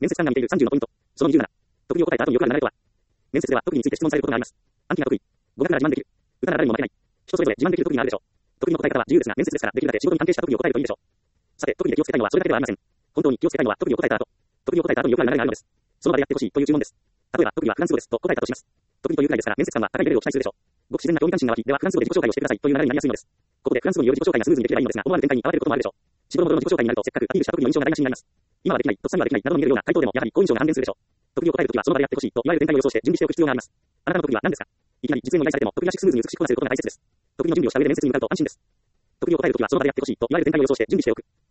面接官が見ている30のポイント。その27。特技を答えた後によくある流れとは。面接では特技について質問されることがあります。暗記が得意。語学なら自慢できる。歌なら誰にも負けない。人それぞれ自慢できる特技があるでしょう。特技の答え方は自由ですが、面接ですからできるだけ仕事に関係した特技を答えるといいでしょう。さて、特技で気をつけたいのはそれだけではありません。本当に気をつけたいのは特技を答えた後。特技を答えた後によくある流れがあるのです。その場でやってほしいという注文です。例えば、特技はフランス語ですと答えたとします。特技というくらいですから、面接官は高いレベルを期待するでしょう。ごく自然な興味関心が湧き、ではフランス語で自己紹介をしてくださいという流れになりやすいのです。ここでフランス語による自己紹介がスムーズにできればいいのですが、思わぬ展開に合わせることもあるでしょう。仕事の自己紹介になるとせっかくアピールした特技の印象が台無しになります。今はできない、とっさにはできないなどの見えるような回答でもやはり好印象が半減するでしょう。特技を答えるときはその場でやってほしいといわゆる展開を予想して準備しておく必要があります。あなたの特技は何ですか？いきなり実演を依頼されても特技らしくスムーズに美しくこなせることが大切です。特技の準備をした上で面接に向かうと安心です。特技を答えるときはその場でやってほしいといわゆる展開を予想して準備しておく。